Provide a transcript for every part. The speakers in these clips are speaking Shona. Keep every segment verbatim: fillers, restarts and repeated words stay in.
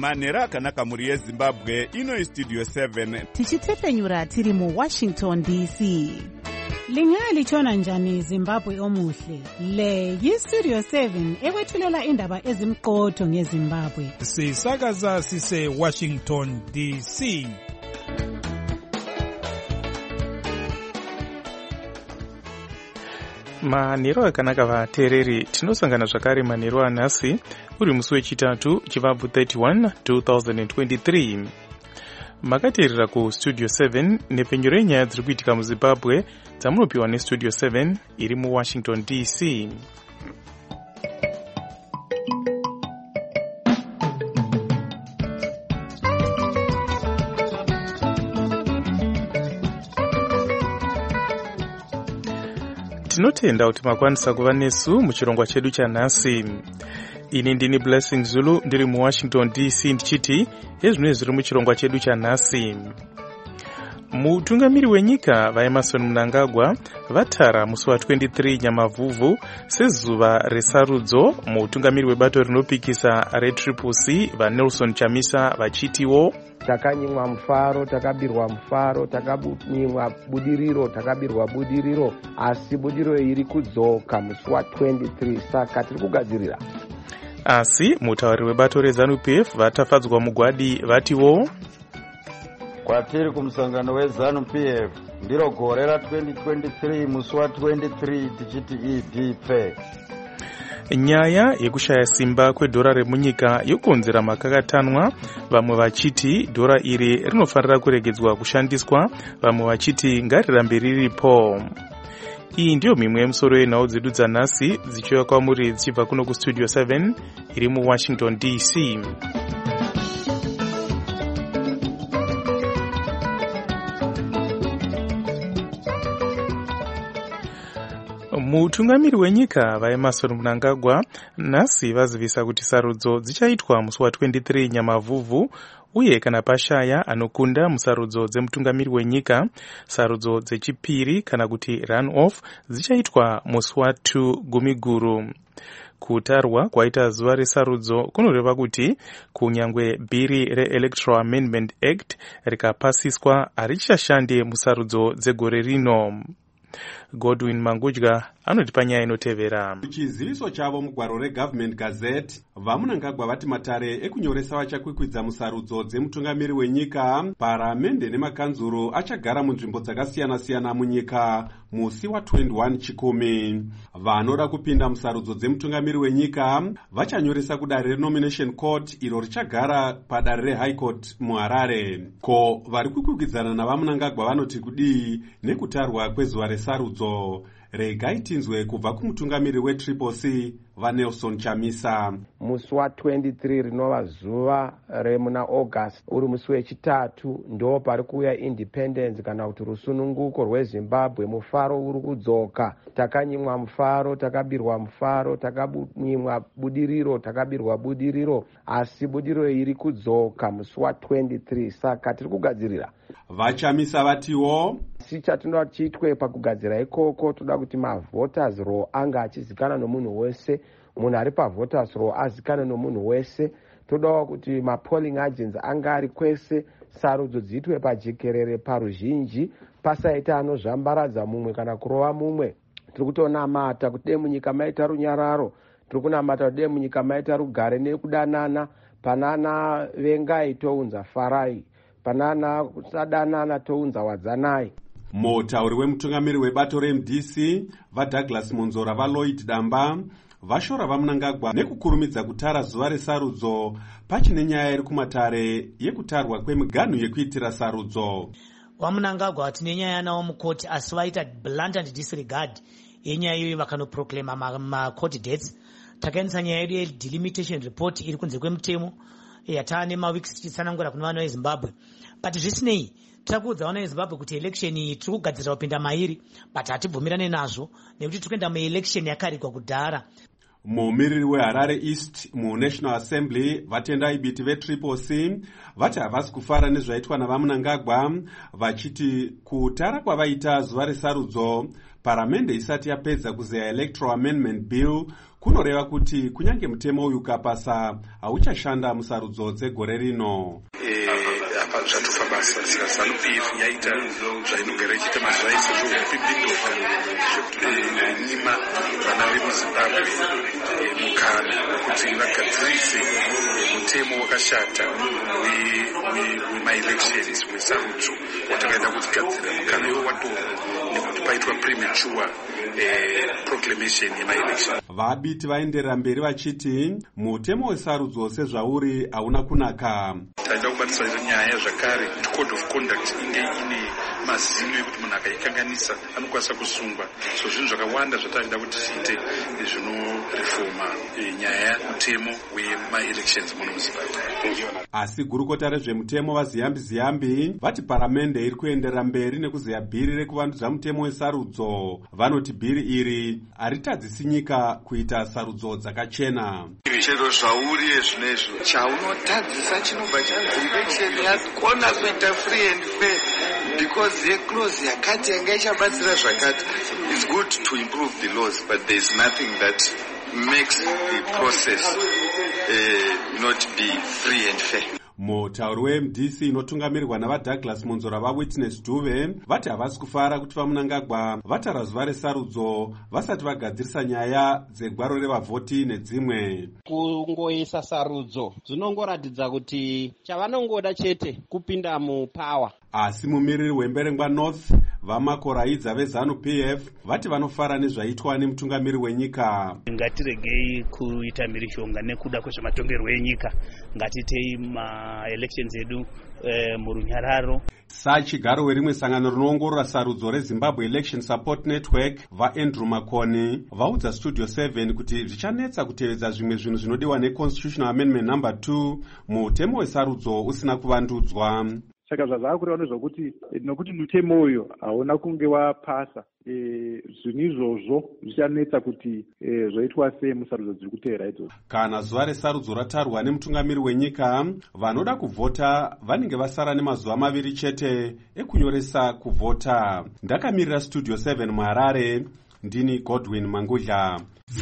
manhero akanaka mhuri yezimbabwe. Ino Studio seven tichitepfenyura tiri muWashington D C. Lingalitshona njani Zimbabwe omuhle? Le yiStudio seven ekwethulela indaba ezimqotho ngeZimbabwe. Sisakaza sise Washington D C. Manhero akanaka vateereri, tinosangana zvakare manhero anhasi uri musi wechitatu chivabvu thirty-one two thousand twenty-three. Makateerera ku Studio seven nepfenyuro renyaya dziri kuitika muZimbabwe dzamunopiwa neStudio seven iri muWashington D C. Tinotenda kuti makwanisa kuva nesu muchirongwa chedu chanhasi. Ini ndini Blessing Zulu ndiri muWashington D C ndichiti ezvino zviri muchirongwa chedu chanhasi. Mutungamiri wenyika vaEmmerson Mnangagwa vatara musi wa twenty-three Nyamavhuvhu sezuva resarudzo mutungamiri webato rinopikisa reTriple C vaNelson Chamisa vachitiwo takanyimwa mufaro, takabirwa mufaro, takanyimwa budiriro, takabirwa budiriro, asi budiriro iri kudzoka musi wa twenty-three, saka tiri kugadzirira. Asi mutauri webato reZANU-P F vatafadzwa mugwadi vatiwo kwatiri kumusangano weZANU-P F ndiro gore ra twenty twenty-three musi wa twenty-three tichiti idipe. Nyaya yekushaya simba kwedhora remunyika yokonzera makakatanwa, vamwe vachiti dhora iri rinofanira kuregedzwa kushandiswa, vamwe vachiti ngarirambe riripo. Iyi ndiyo mimwe yemusoro yenhau dzedu dzanhasi dzichiuya kwamuri dzichibva kuno kuStudio seven iri muWashington D C. Mutungamiri wenyika vaEmmerson Mnangagwa nhasi vazivisa kuti sarudzo dzichaitwa musi wa twenty-three Nyamavhuvhu, uye kana pashaya anokunda musarudzo dzemutungamiri wenyika, sarudzo dzechipiri kana kuti run-off dzichaitwa musi wa two Gumiguru. Kutarwa kwaita zuva resarudzo kunoreva kuti kunyangwe bhiri reElectoral Amendment Act rikapasiswa harichashande musarudzo dzegore rino. Godwin Mangudya anotipa nyaya inotevera. Chiziviso chavo mugwaro reGovernment Gazette, vaMnangagwa vati matare ekunyoresa vachakwikwidza musarudzo dzemutungamiri wenyika, paramende nemakanzuro achagara munzvimbo dzakasiyana-siyana munyika musi wa twenty-one Chikumi. Vanoda kupinda musarudzo dzemutungamiri wenyika vachanyoresa kudare reNomination Court iro richagara padare reHigh Court muHarare. Ko vari kukwikwidzana navaMnangagwa vanoti kudii nekutarwa kwezuva resarudzo? Regai tinzwe kubva kumutungamiri weTriple C vaNelson Chamisa. Musi wa twenty-three rinova zuva remuna August uri musi wechitatu, ndo pari kuuya independence kana kuti rusununguko rweZimbabwe. Mufaro uri kudzoka, takanyimwa mufaro, takabirwa mufaro, takanyimwa budiriro, takabirwa budiriro, asi budiriro iri kudzoka musi wa twenty-three, saka tiri kugadzirira. VaChamisa vatiwo si chatinoda chiitwe pakugadzira ikoko, toda kuti mavoters roll anga achizikana nomunhu wese, munhu ari pavoters roll azikana nomunhu wese. Todawo kuti mapolling agents anga ari kwese, sarudzo dziitwe pajekerere paruzhinji, pasaita anozvambaradza mumwe kana kurova mumwe. Tiri kutonamata kuti dei munyika maita runyararo, tiri kunamata kuti dei munyika maita rugare nekudanana, panana vengai tounza farai, panana kusadanana tounza wadzanai. Mutauri wemutungamiri webato reM D C vaDouglas Monzora vaLloyd Damba vashora vaMnangagwa nekukurumidza kutara zuva resarudzo pachine nyaya iri kumatare yekutarwa kwemiganhu yekuitira sarudzo. VaMnangagwa tine nyaya nawo mukoti, asi vaita blatant disregard yenyaya iyoyo vakanoproclaima macourt dates. Takaendesa nyaya yedu yedelimitation report iri kunze kwemutemo yatane maweeks tichitsanangura kuna vana veZimbabwe. But zvisinei, tirakuudza vana veZimbabwe kuti election iyi tiri kugadzirira kupinda mairi, but hatibvumirane nazvo nekuti tiri kuenda muelection yakarigwa kudhara. mumiriri weharare east munational assembly vatendai biti vetriple c vati havasi kufara nezvaitwa navamunangagwa vachiti kutara kwavaita zuva resarudzo paramende isati yapedza kuzeya electoral amendment bill kunoreva kuti kunyange mutemo uyu ukapasa hauchashanda musarudzo dzegore rino. zvatofa basa saka zanu p f yaita zvainogara ichiita mazuva ese zvokupindidoka zvekunyima vana vemuzimbabwe mukana wekuti vagadzirise mutemo wakashata wemaelections wesarudzo watakaenda kutigadzira. Mukana iwo watorwa nekuti paitwa premature proclamation yemaelection. Vabiti vaenderera mberi vachiti mutemo wesarudzo sezvauri hauna kunaka. Taida kubatisa nyaya zvakare code of conduct inge ine mazino ekuti munhu akaikanganisa anokwanisa kusungwa. So zvinhu zvakawanda zvataida kuti tiite zvinorefoma nyaya yemutemo wemaelections muno muZimbabwe. Asi gurukota rezvemutemo vaziyambi ziyambi vati paramende iri kuenderera mberi nekuzeya bhiri rekuvandudza mutemo wesarudzo. Vanoti bhiri iri haritadzisi nyika kuita sarudzo dzakachena. Chero zvauri zvinezvo chaunotadzisa chinobva chanzi election yakona kuita free and fair because yeclose yakati yanga ichabatsira zvakati. It's good to improve the laws, but there's nothing that makes the process uh, not be free and fair. Mutauri weM D C inotungamirirwa navaDouglas Monzora vaWitness Dube vati havasi kufara kuti vamunangagwa vatara zuva resarudzo vasati vagadzirisa nyaya dzegwaro revavhoti nedzimwe. Kungoisa sarudzo dzinongoratidza kuti chavanongoda chete kupinda mupawa. Asi mumiriri wemberengwa North vamakoraidza vezanu P F vati vanofara nezvaitwa nemutungamiri wenyika. Ngatiregei kuita mhirizhonga nekuda kwezvematongerwo enyika, ngatitei maelections edu e, murunyararo. Sachigaro werimwe sangano rinoongorora sarudzo reZimbabwe Election Support Network vaAndrew Makoni vaudza Studio seven kuti zvichanetsa kutevedza zvimwe zvinhu zvinodiwa neConstitutional Amendment number two mutemo wesarudzo usina kuvandudzwa. Saka zvazava kureva nezvokuti nokuti mutemo uyu hauna kunge wapasa zvinhu izvozvo zvichanetsa kuti zvoitwa sei musarudzo dziri kuteera idzodzo. Kana zuva resarudzo ratarwa nemutungamiri wenyika, vanoda kuvhota vanenge vasara nemazuva maviri chete ekunyoresa kuvhota. Ndakamirira Studio seven muHarare, ndini Godwin Mangudla.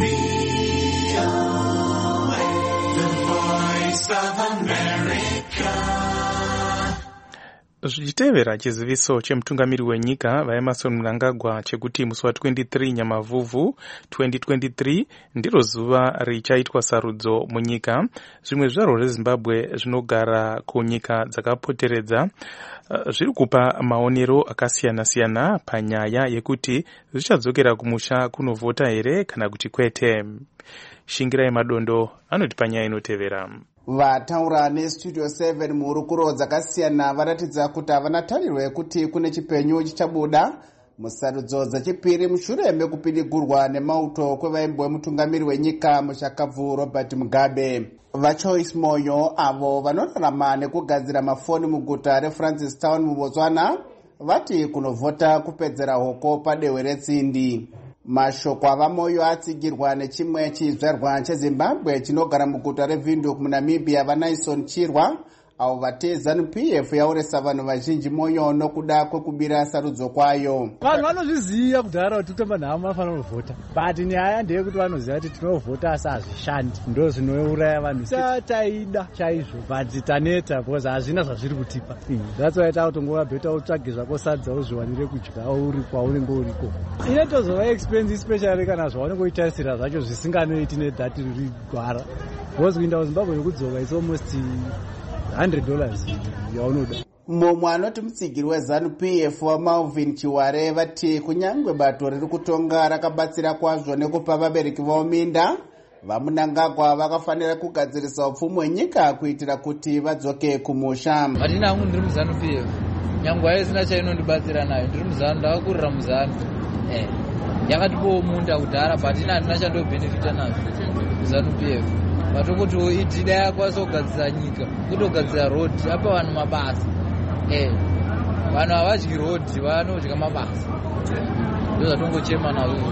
Zvichitevera chiziviso chemutungamiri wenyika vaEmmerson Mnangagwa chekuti musi wa-twenty-three Nyamavhuvhu twenty twenty-three ndiro zuva richaitwa sarudzo munyika. Zvimwe zvaro zveZimbabwe zvinogara kunyika dzakapoteredza zviri kupa maonero akasiyana-siyana panyaya yekuti zvichadzokera kumusha kunovhota here kana kuti kwete. Shingirai Madondo anoti panyaya inotevera. Vataura neStudio seven muhurukuro dzakasiyana varatidza kuti havana tariro yekuti kune chipenyu chichabuda musarudzo dzechipiri mushure mekupidigurwa nemauto kwevaimbwe mutungamiri wenyika mushakabvu Robert Mugabe. VaChoice Moyo avo vanorarama nekugadzira mafoni muguta reFrancistown muBotswana vati kunovhota kupedzera hoko padehwe retsindi. Mashoko avaMoyo atsigirwa nechimwe chizvarwa cheZimbabwe chinogara muguta reVindhoek muNamibia vaNaison Chirwa avo vate ZANU P F yauresa vanhu vazhinji moyo nokuda kwekubira sarudzo kwayo. Vanhu vanozviziva kudhara kuti kutomba nhamo vanofanira kuvhota, but nyaya ndeyekuti vanoziva kuti tinovhota asi hazvishandi, ndo zvinouraya vanhu. Taida chaizvo but taneta because hazvina zvazviri kutipa. That's why tautongova bheta utsvage zvako sadza uzviwanire kudya uri kwaunenge uriko. Inotozova expense especially kana zvaunenge uitarisira zvacho zvisinganoiti nedhati riri gwara. Because kuinda kuZimbabwe yokudzoka is almost one hundred dollars yaunoda. Mumwe anoti mutsigiri weZANU P F waMalvin Chiware vati kunyange bato riri kutonga rakabatsira kwazvo nekupa vabereki vavo minda, vaMnangagwa vakafanira kugadzirisa upfumi hwenyika kuitira kuti vadzoke kumusha. Hatina hangu ndiri muZANU P F, nyange haisina chainondibatsira nayo, ndiri muZANU, ndakakurira muZANU. Eh, yakatipowo munda kudhara but ina hatina chandobhenefita nazvo muZANU P F. Vatokuti idida yakwanisa kugadzira nyika, kutogadzira road, apa vanhu mabasa. Eh, vanhu havadyi road, vanodya mabasa. Ndo zvatongochema nazvo.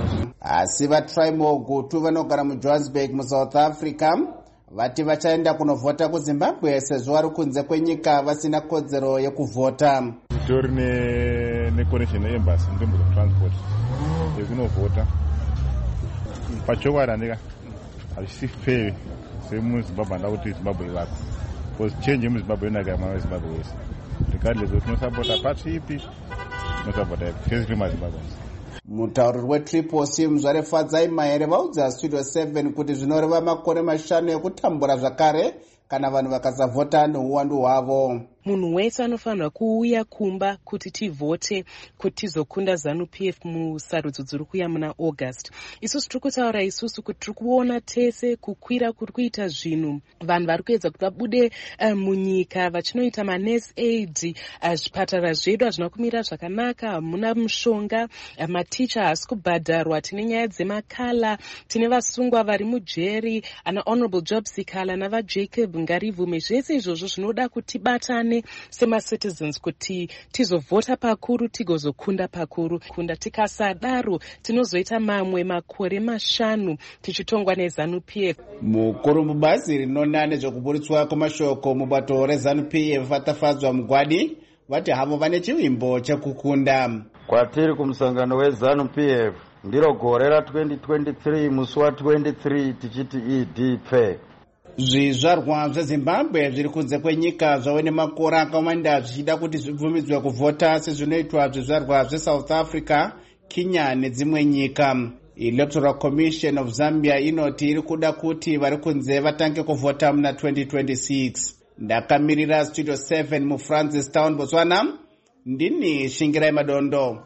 asi vatrimogutu vanogara mujohannesburg musouth africa vati vachaenda kunovhota kuzimbabwe sezvo vari kunze kwenyika vasina kodzero yekuvhota. titori neconnection neembassy nzvimbo dzekutransport yekunovhota pachokwadi handika hazvisi fair semuzimbabwe handa kuti zimbabwe ivako because change yemuzimbabwe inaka yamwana wezimbabwe wese regardless kuti tinosapota pati ipi tinosapota ipi fesiri mazimbabweans. mutauriri wetriple c muzvare fadzai maere vaudza studio seven kuti zvinoreva makore mashanu ekutambura zvakare kana vanhu vakasavhota neuwandu hwavo. munhu wese anofanirwa kuuya kumba kuti tivhote kuti tizokunda ZANU P F musarudzo dziri kuuya muna august. isusu tiri kutaura isusu kuti tiri kuona tese kukwira kuri kuita zvinhu vanhu vari kuedza kuti vabude uh, munyika vachinoita manurse aid. uh, zvipatara zvedu hazvina kumira zvakanaka, hamuna mushonga, uh, maticha haasi kubhadharwa, tine nyaya dzemakala, tine vasungwa vari mujeri, ana honorable job sikala navajacob ngarivume. zvese izvozvo zvinoda kuti batane semacitizens kuti tizovhota pakuru tigozokunda pakuru. kunda tikasadaro tinozoita mamwe makore mashanu tichitongwa neZANU P F. mukuru mubazi rinona nezvekuburitswa kwemashoko mubato reZANU P F vatafadzwa mugwadi vati havo vane chivimbo chekukunda. kwatiri kumusangano weZANU P F ndiro gore ra twenty twenty-three musi wa twenty-three tichiti idp. zvizvarwa zvezimbabwe zviri kunze kwenyika zvave nemakore akawanda zvichida kuti zvibvumidzwe kuvhota sezvinoitwa zvizvarwa zvesouth africa, kenya nedzimwe nyika. electoral commission of zambia inoti iri kuda kuti vari kunze vatange kuvhota muna twenty twenty-six. ndakamirira studio seven mufrancis town botswana, ndini Shingirai Madondo.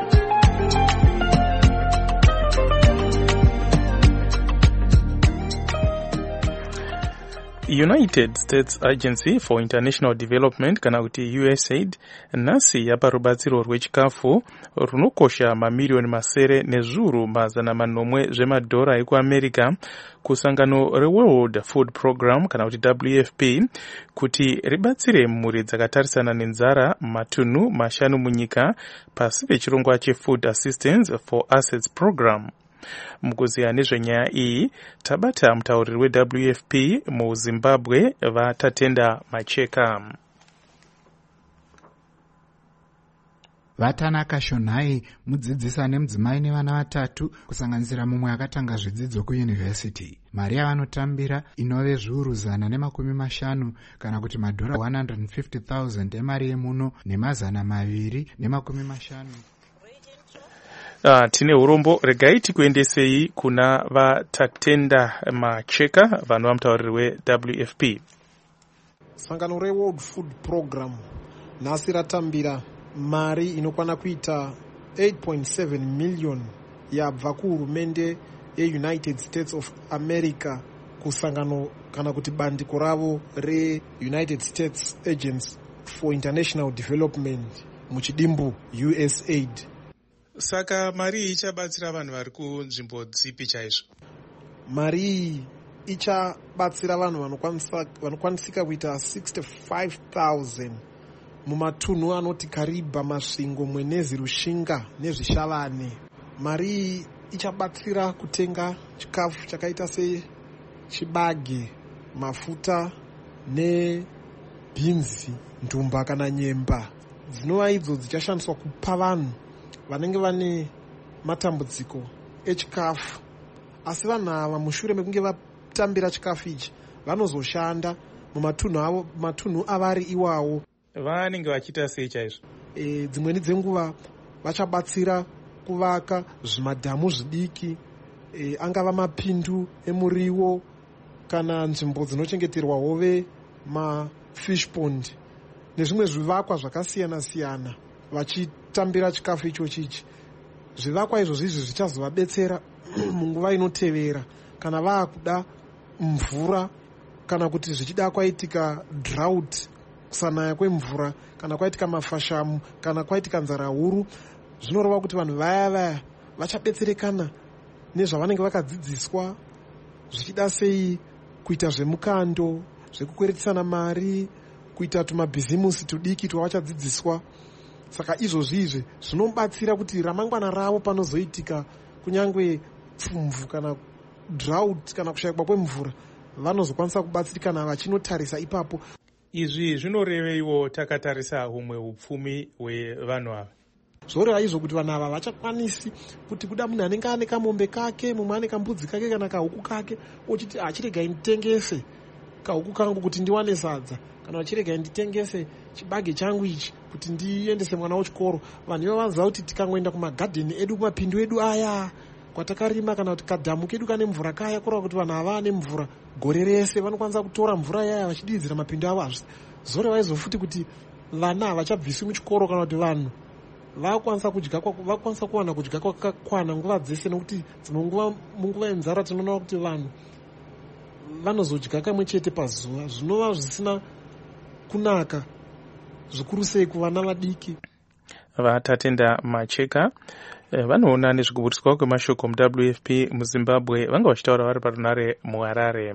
United States Agency for International Development kana kuti U S A I D nhasi yapa rubatsiro rwechikafu runokosha mamiliyoni masere nezviuru mazana manomwe zvemadhora ekuamerica kusangano reWorld Food Program kana kuti W F P kuti ribatsire mhuri dzakatarisana nenzara matunhu mashanu munyika pasi pechirongwa cheFood Assistance for Assets Program. mukuziya nezvenyaya iyi tabata mutauriri weW F P muZimbabwe vatatenda Macheka. Vatanaka Shonai mudzidzisi ane mudzimai nevana vatatu kusanganisira mumwe akatanga zvidzidzo kuyunivhesiti. Mari yavanotambira inove zviuru zana nemakumi mashanu kana kuti madhora one hundred fifty thousand emari yemuno nemazana maviri nemakumi mashanu. Uh, tine urombo regai tikuendesei kuna vatatenda Macheka vanova mutauriri weW F P. Sangano reWorld Food Program nhasi ratambira mari inokwana kuita eight point seven million yabva kuhurumende yeUnited States of America kusangano kana kuti bandiko ravo reUnited States Agency for International Development muchidimbu U S A I D. Saka mari iyi ichabatsira vanhu vari kunzvimbo dzipi chaizvo? Mari iyi ichabatsira vanhu vanokwanisika kuita sixty-five thousand mumatunhu anoti Kariba, Masvingo, Mwenezi, Rushinga nezvishavane. Mari iyi ichabatsira kutenga chikafu chakaita sechibage, mafuta nebhinzi, ndumba kana nyemba. Dzinova idzo dzichashandiswa kupa vanhu vanenge vane matambudziko echikafu. Asi vanhu ava mushure mekunge vatambira chikafu ichi vanozoshanda mumatunhu avo matunhu avari iwawo. Vanenge vachiita sei chaizvo? E, dzimweni dzenguva vachabatsira kuvaka zvimadhamu zvidiki, e, angava mapindu emuriwo kana nzvimbo dzinochengeterwa hove, mafish pond nezvimwe zvivakwa zvakasiyana siyana vachitambira chikafu icho chichi. Zvivakwa izvo zvizvi zvichazovabetsera munguva inotevera kana vaakuda mvura kana kuti zvichida kwaitika drought, kusanaya kwemvura, kana kwaitika mafashamu, kana kwaitika nzara huru. Zvinoreva kuti vanhu vaya vaya vachabetserekana nezvavanenge vakadzidziswa, zvichida sei kuita zvemukando, zvekukweretisana mari, kuita tumabhizimusi tudiki twavachadzidziswa. Saka izvozvi izvi zvinobatsira kuti ramangwana ravo panozoitika kunyangwe pfumvu kana drought kana kushayikwa kwemvura vanozokwanisa kubatsirikana vachinotarisa ipapo. Izvi zvinoreveiwo takatarisa humwe upfumi hwevanhu ava. Zvoreva izvo kuti vanhu ava vachakwanisi kuti kuda munhu anenge ane kamombe kake, mumwe ane kambudzi kake kana kahuku kake, ochiti achiregai nditengese kahuku kangu kuti ndiwane sadza, kana vachiregai nditengese chibage changu ichi kuti ndiendese mwana wechikoro. Vanhu ivo vanoziva kuti tikangoenda kumagadheni edu, kumapindu edu aya kwatakarima, kana kuti kadhamu kedu kane mvura kaya, kureva kuti vanhu ava ane mvura gore rese vanokwanisa kutora mvura yaya vachididzira mapindu avo. Hazvi zoreva izvo futi kuti vana havachabviswi muchikoro, kana kuti vanhu vakwanisa kudya, vakwanisa kuwana kudya kwakakwana nguva dzese, nekuti dzimwe nguva munguva yenzara tinoona kuti vanhu vanozodya kamwe chete pazuva, zvinova zvisina kunaka zvikuru sei kuvana vadiki. Vatatenda Macheka vanoona nezvekuburiswa kwemashoko mu-W F P muZimbabwe vanga vachitaura vari parunare muHarare.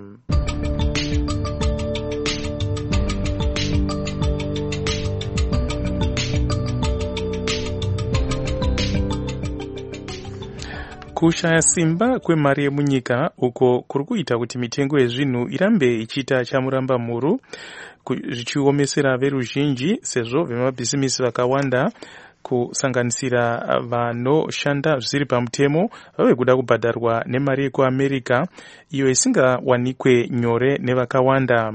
Kushaya simba kwemari yemunyika uko kuri kuita kuti mitengo yezvinhu irambe ichiita chamuramba muru, zvichiomesera veruzhinji sezvo vemabhisimisi vakawanda kusanganisira vanoshanda zvisiri pamutemo vave kuda kubhadharwa nemari yekuAmerica iyo isingawanikwe nyore nevakawanda.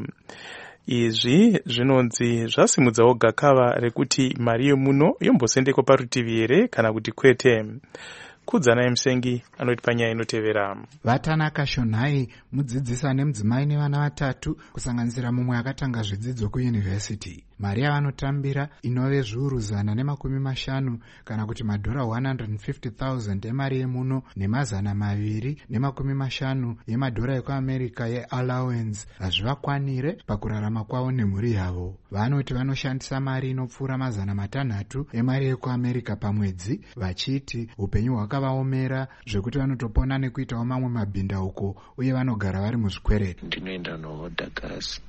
Izvi zvinonzi zvasimudzawo gakava rekuti mari yemuno yombosendekwa parutivi here kana kuti kwete. Kudzana emusengi anoti panyaya inotevera. Vatanaka Shonhai, mudzidzisi ane mudzimai nevana vatatu, kusanganisira mumwe akatanga zvidzidzo kuyunivhesiti. Mari yavanotambira inove zviuru zana nemakumi mashanu kana kuti madhora one hundred fifty thousand emari yemuno nemazana maviri nemakumi mashanu yemadhora ekuAmerica yeallowance hazvivakwanire pakurarama kwavo nemhuri yavo. Vanoti vanoshandisa mari inopfuura mazana matanhatu emari yekuAmerica pamwedzi, vachiti upenyu hwakavaomera zvekuti vanotopona nekuitawo mamwe mabhinda uko uye vanogara vari muzvikwereti. Ndinoenda nohodha gasi,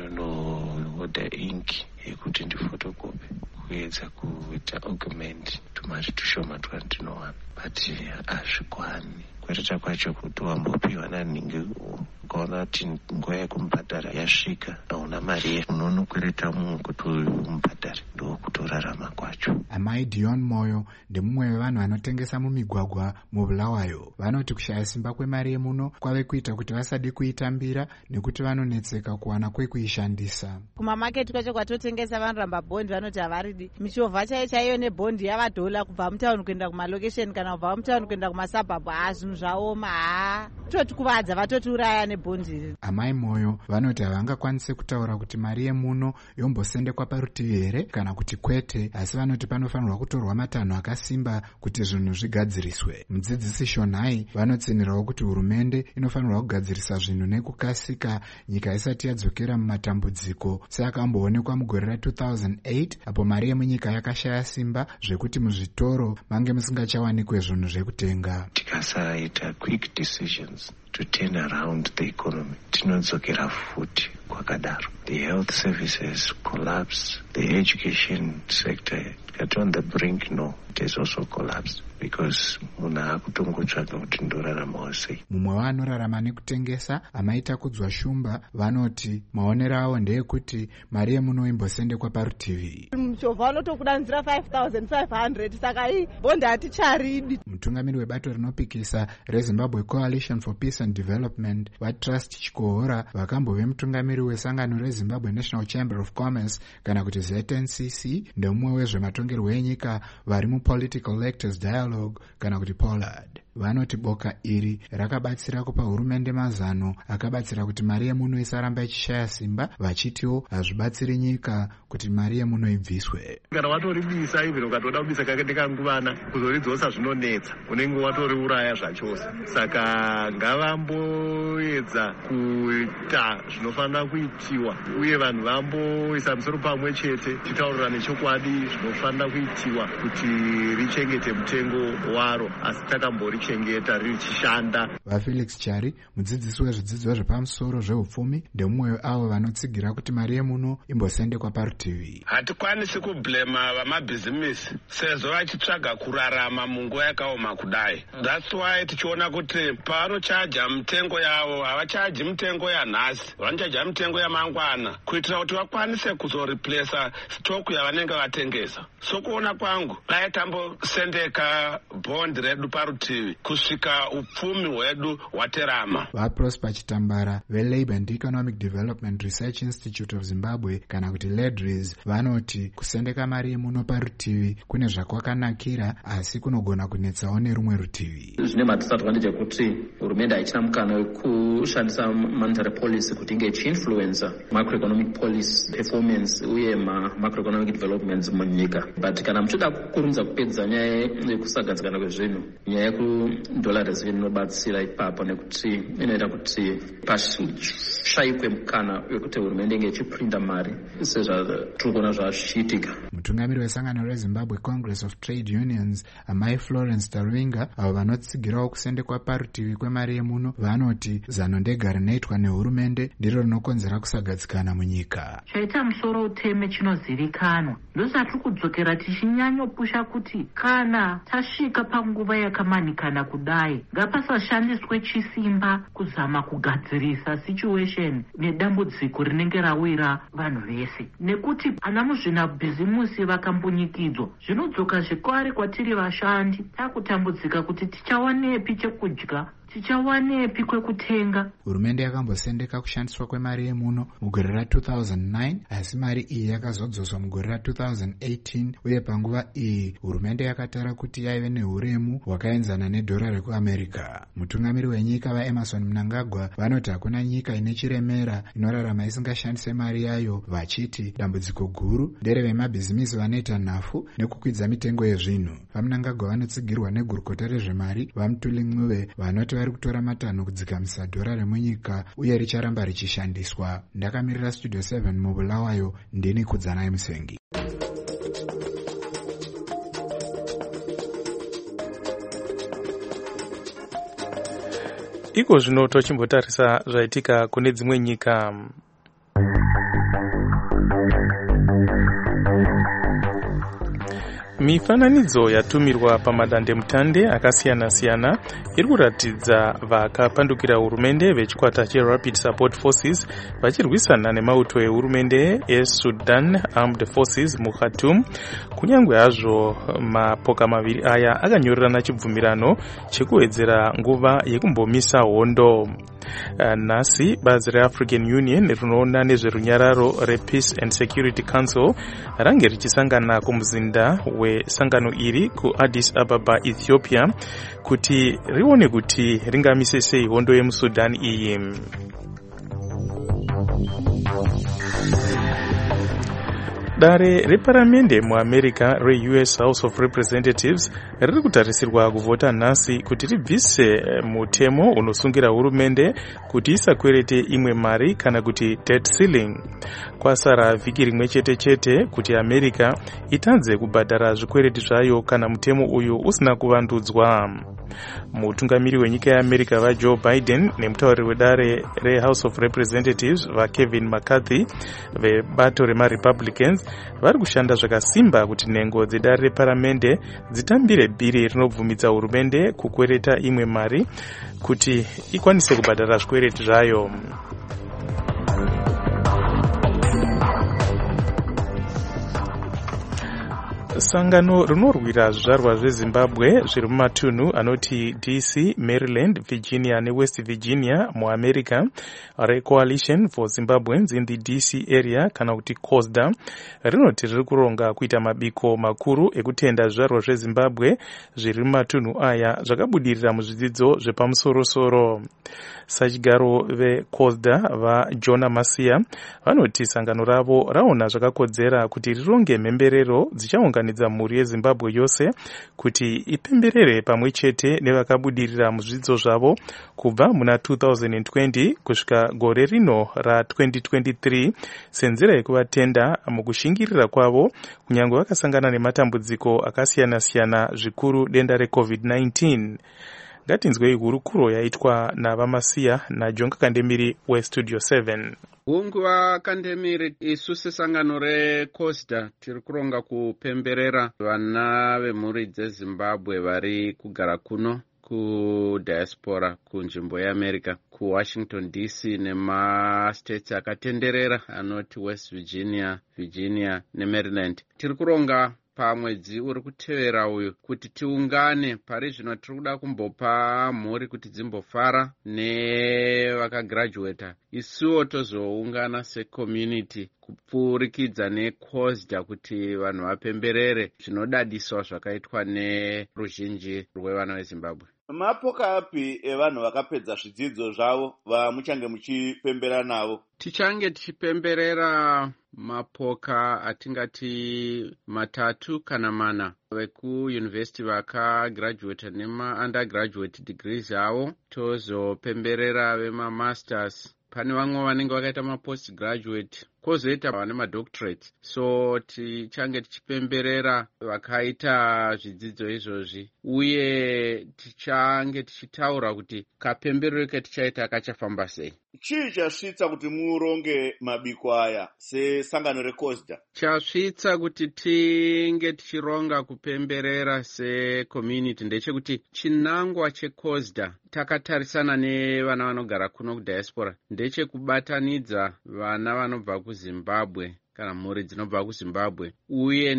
ndinohodha inki yekuti ndifotokopi kuedza kuita augment tumari tushoma twandinowana, but hazvikwani. Kwereta kwacho kuti wambopiwa nanhingi ukaona kuti nguva yekumubhadhara yasvika hauna mari unonokwereta mumwe kuti umubhadhare, ndokutorarama kwacho. Amai Dion Moyo ndemumwe wevanhu vanotengesa mumigwagwa muBulawayo. Vanoti kushaya simba kwemari yemuno kwave kuita kuti vasadi kuitambira nekuti vanonetseka kuwana kwekuishandisa. Kumamaketi kwacho kwatotengesa vanoramba bhondi vanoti havaridi. Michovha chaiyo chaiyo nebhondi yavadhola kubva mutauni kuenda kumalokesheni kana kubva mutauni kuenda kumasabhabhu. Haa, zvinhu zvaoma, haa. Totikuvadza vatotiuraya nebhondi. Amai Moyo vanoti havangakwanise kutaura kuti mari yemuno yombosendekwa parutivi here kana kuti kwete, asi vanoti panofanirwa kutorwa matanho akasimba kuti zvinhu zvigadziriswe. Mudzidzisi Shonhai vanotsinirawo kuti hurumende inofanirwa kugadzirisa zvinhu nekukasika nyika isati yadzokera mumatambudziko seakamboonekwa mugore ra two thousand eight apo mari yemunyika yakashaya simba zvekuti muzvitoro mange musingachawanikwe zvinhu zvekutenga. Tikasaita quick decisions to turn around the economy, tinodzokera futi kwakadaro. The health services collapse, the education sector got on the brink, no, it has also collapsed because munhu akutongotsvaga kuti ndoraramawo sei. Mumwe vanorarama nekutengesa amaita kudzwa shumba vanoti maonero avo ndeyekuti mari yemuno imbosendekwa parutivi. Muchovha unotokudanzira five thousand five hundred saka ii bondi haticharidi. Mutungamiri webato rinopikisa reZimbabwe Coalition for Peace and Development vaTrust Chikohora vakambove mutungamiri wesangano reZimbabwe National Chamber of Commerce kana kuti Z N C C ndemumwe wezvematongerwo enyika vari muPolitical Electors Dialogue kana kuti Pollard. Vanoti boka iri rakabatsira kupa hurumende mazano akabatsira kuti mari yemuno isaramba ichishaya simba, vachitiwo hazvibatsiri nyika kuti mari yemuno ibviswe. Kana watoribisa ivhino ukatoda kubisa kakendeka nguvana kuzoridzosa zvinonetsa, unenge watoriuraya zvachose. Saka ngavamboedza kuita zvinofanira kuitiwa uye vanhu vamboisa musoro pamwe chete titaurirane chokwadi zvinofanira kuitiwa kuti richengete mutengo waro, asi takambori richengeta richishanda. vafelix chari mudzidzisi wezvidzidzo zvepamusoro zveupfumi ndemumwe avo vanotsigira kuti mari yemuno imbosendekwa parutivi. hatikwanisi kublema vamabhizimisi sezvo vachitsvaga kurarama munguva yakaoma kudai. That's why tichiona kuti pavanochaja mitengo yavo havachaji mitengo yanhasi, vanochaja mitengo yamangwana kuitira kuti vakwanise kuzoreplesa stoku yavanenge vatengesa. Sokuona kwangu dai tambosendeka bhondi redu parutivi kusvika upfumi hwedu hwaterama. vaprosper chitambara velabour and economic development research institute of zimbabwe kana kuti ledris vanoti kusendeka mari yemuno parutivi kune zvakwakanakira asi kunogona kunetsawo nerumwe rutivi. zvine madisadvantage ekuti hurumende haichina mukana wekushandisa monetary policy kuti inge ichiinfluenza macroeconomic policy performance uye macroeconomic developments munyika. But kana muchida kukurumidza kupedza nyaya yekusagadzikana kwezvinhu, nyaya yekudollar reserve inobatsira ipapo nekuti inoita kuti pashayikwe mukana wekuti hurumende inge ichiprinda mari sezvatiri kuona zvazvichiitika. mutungamiri wesangano rezimbabwe congress of trade unions amai florence tarwinga avo vanotsigirawo kusendekwa parutivi kwemari yemuno vanoti zano ndega rinoitwa nehurumende ndiro rinokonzera kusagadzikana munyika. chaita musoro uteme chinozivikanwa ndosatiri kudzokera tichinyanyopusha kuti kana tasvika panguva yakamanikana kudai ngapasashandiswe chisimba kuzama kugadzirisa situation nedambudziko rinenge rawira vanhu vese, nekuti ana muzvina bhizimusi vakambunyikidzwa zvinodzoka zvikwari kwatiri vashandi takutambudzika kuti tichawanepi chekudya, tichawanepi kwekutenga. hurumende yakambosendeka kushandiswa kwemari yemuno mugore ra two thousand nine asi mari iyi yakazodzoswa mugore ra two thousand eighteen uye panguva iyi hurumende yakatara kuti yaive neuremu hwakaenzana nedhora rekuamerica. mutungamiri wenyika vaemerson mnangagwa vanoti hakuna nyika ine chiremera inorarama isingashandise mari yayo, vachiti dambudziko guru nderevemabhizimisi vanoita nhafu nekukwidza mitengo yezvinhu. vamnangagwa vanotsigirwa negurukota rezvemari vamutuli mnuve vanoti vari kutora matanho kudzikamisa dhora remunyika uye richaramba richishandiswa. ndakamirira studio seven mubulawayo ndini kudzanai musengi. iko zvino tochimbotarisa zvaitika kune dzimwe nyika. mifananidzo yatumirwa pamadandemutande akasiyana-siyana iri kuratidza vakapandukira hurumende vechikwata cheRapid Support Forces vachirwisana nemauto ehurumende eSudan Armed Forces muKhartoum. kunyange hazvo mapoka maviri aya akanyorerana chibvumirano chekuwedzera nguva yekumbomisa hondo. nhasi bazi reAfrican Union rinoona nezverunyararo rePeace and Security Council range richisangana kumuzinda wesangano iri kuAddis Ababa, Ethiopia, kuti rione kuti ringamise sei hondo yemuSudan iyi. dare reparamende muamerica re-U S House of Representatives riri kutarisirwa kuvhota nhasi kuti ribvise mutemo unosungira hurumende kuti isakwerete imwe mari kana kuti debt ceiling. kwasara vhiki rimwe chete chete kuti America itanze kubhadhara zvikwereti zvayo kana mutemo uyu usina kuvandudzwa. mutungamiri wenyika yeAmerica vaJoe Biden nemutauriri wedare reHouse of Representatives vaKevin McCarthy vebato remaRepublicans vari kushanda zvakasimba kuti nhengo dzedare reparamende dzitambire bhiri rinobvumidza hurumende kukwereta imwe mari kuti ikwanise kubhadhara zvikwereti zvayo. sangano rinorwira zvizvarwa zvezimbabwe zviri mumatunhu anoti D C, Maryland, Virginia neWest Virginia muamerica reCoalition for Zimbabweans in the D C area kana kuti COSDA rinoti riri kuronga kuita mabiko makuru ekutenda zvizvarwa zvezimbabwe zviri mumatunhu aya zvakabudirira muzvidzidzo zvepamusorosoro. sachigaro veCOSDA vaJona Masia vanoti sangano ravo raona zvakakodzera kuti rironge mhemberero dzichaunganidza mhuri yeZimbabwe yose kuti ipemberere pamwe chete nevakabudirira muzvidzidzo zvavo kubva muna two thousand twenty kusvika gore rino ratwenty twenty-three senzira yekuvatenda mukushingirira kwavo kunyange vakasangana nematambudziko akasiyana-siyana zvikuru denda reCovid nineteen. ngatinzwei hurukuro yaitwa navamasiya najonga kandemiri westudio seven. Hunguva Kandemiri, isu sesangano reCOSDA tiri kuronga kupemberera vana vemhuri dzeZimbabwe vari kugara kuno kudiaspora kunzvimbo yeAmerica, kuWashington D C nemastates akatenderera anoti West Virginia, Virginia neMaryland. Tiri kuronga pamwedzi uri kutevera uyu kuti tiungane. Pari zvino tiri kuda kumbopa mhuri kuti dzimbofara nevakagraduata. Isuwo tozoungana secommunity kupfurikidza neCOSDA kuti vanhu vapemberere zvinodadiswa zvakaitwa neruzhinji rwevana veZimbabwe. Mapoka api evanhu vakapedza zvidzidzo zvavo vamuchange muchipembera navo? Tichange tichipemberera mapoka atingati matatu kana mana vekuuniversity vakagraduate nema-undergraduate degrees avo. Tozopemberera vemamasters. Pane vamwe vanenge vakaita mapostgraduate, kwozoita vane madoctorate. So tichange tichipemberera vakaita zvidzidzo izvozvi, uye tichange tichitaura kuti kapemberero ketichaita kachafamba sei. Chii chasvitsa kuti muronge mabiko aya sesangano reCOSDA? Chasvitsa kuti tinge tichironga kupemberera secommunity ndechekuti chinangwa cheCOSDA takatarisana nevana vanogara kuno kudiaspora ndechekubatanidza vana vanobva kuZimbabwe kana mhuri dzinobva kuZimbabwe, uye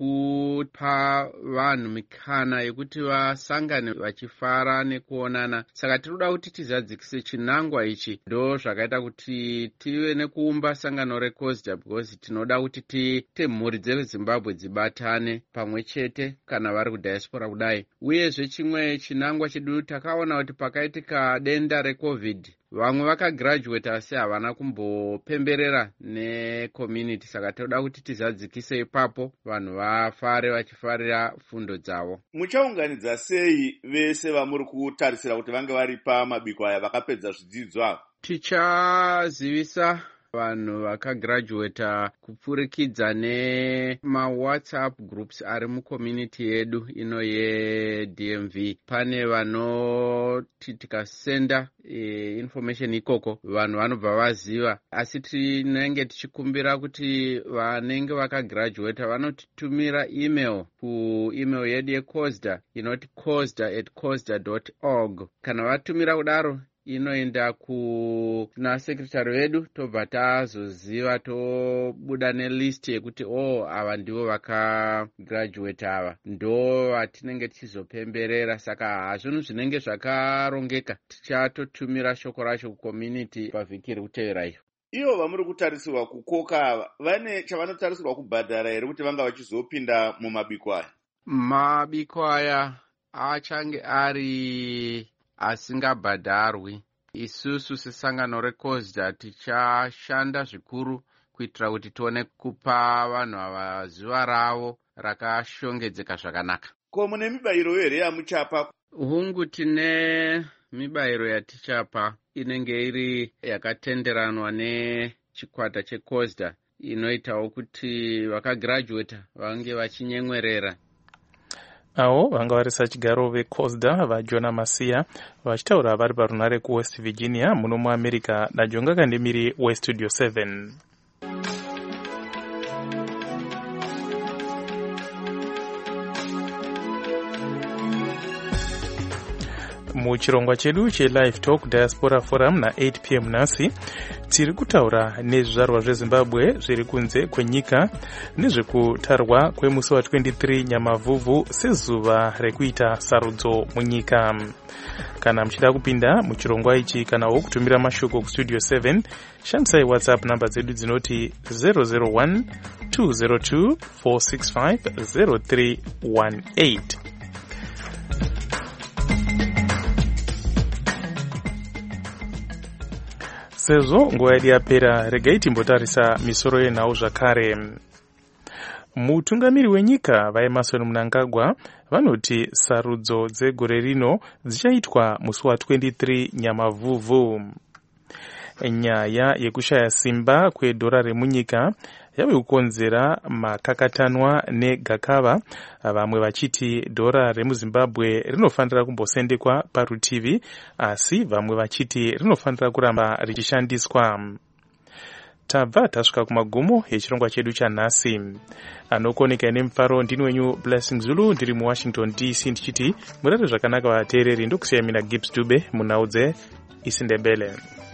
nekupa vanhu mikana yekuti vasangane vachifara nekuonana. Saka tinoda kuti tizadzikise chinangwa ichi. Ndo zvakaita kuti tive nekuumba sangano reCOSDA, because tinoda kuti tiite mhuri dzeZimbabwe dzibatane pamwe chete kana vari kudiaspora kudai. Uyezve chimwe chinangwa chedu, takaona kuti pakaitika denda reCovid, vamwe vakagraduate asi havana kumbopemberera necommunity. Saka toda kuti tizadzikise ipapo vanhu vafare vachifarira fundo dzavo. Muchaunganidza sei vese vamuri kutarisira kuti vange vari pamabiko aya vakapedza zvidzidzo ava? Tichazivisa vanhu vakagraduata kupfurikidza nemawhatsapp groups ari mucommunity yedu ino yeD M V. Pane vanoti tikasenda e, information ikoko vanhu vanobva vaziva, asi tinenge tichikumbira kuti vanenge vakagraduata vanotitumira email kuemail yedu yeCOSDA inoti cosda at cosda dot org. Kana vatumira kudaro inoenda kuna sekretari vedu, tobva tazoziva, tobuda nelist yekuti oh ava ndivo vakagraduate ava ndo vatinenge tichizopemberera. Saka hazvinhu zvinenge zvakarongeka, tichatotumira shoko racho kucommunity pavhiki iri kutevera iyo. Ivo vamuri kutarisirwa kukoka ava vane chavanotarisirwa kubhadhara here kuti vanga vachizopinda mumabiko aya? Mabiko aya achange ari asingabhadharwi. Isusu sesangano reCOSDA tichashanda zvikuru kuitira kuti tione kupa vanhu ava zuva ravo rakashongedzeka zvakanaka. Ko mune mibayiro here yamuchapa? Hungu tine mibayiro yatichapa inenge iri yakatenderanwa nechikwata cheCOSDA inoitawo kuti vakagraduata vange vachinyemwerera. Avo vanga vari sachigaro veCOSDA vaJona Masiya vachitaura vari parunare kuWest Virginia muno muAmerica najonga kandemiri weStudio seven. Muchirongwa chedu cheLive Talk Diaspora Forum na eight p m nhasi tiri kutaura nezvizvarwa zveZimbabwe zviri kunze kwenyika nezvekutarwa kwemusi wa twenty-three Nyamavhuvhu sezuva rekuita sarudzo munyika. Kana muchida kupinda muchirongwa ichi kana wokutumira mashoko kuStudio seven, shandisai WhatsApp namba dzedu dzinoti zero zero one two zero two four six five zero three one eight. Sezvo nguva yedu yapera, regai timbotarisa misoro yenhau zvakare. Mutungamiri wenyika vaEmmerson Mnangagwa vanoti sarudzo dzegore rino dzichaitwa musi wa twenty-three Nyamavhuvhu. Nyaya yekushaya simba kwedhora remunyika yave kukonzera makakatanwa negakava, vamwe vachiti dhora remuzimbabwe rinofanira kumbosendekwa parutivi, asi vamwe vachiti rinofanira kuramba richishandiswa. Tabva tasvika kumagumo echirongwa chedu chanhasi. Anokoneka nemufaro ndini wenyu Blessing Zulu, ndiri muWashington D C ndichiti murare zvakanaka vateereri, ndokusiyamina Gibbs Dube munhau dzeIsindebele.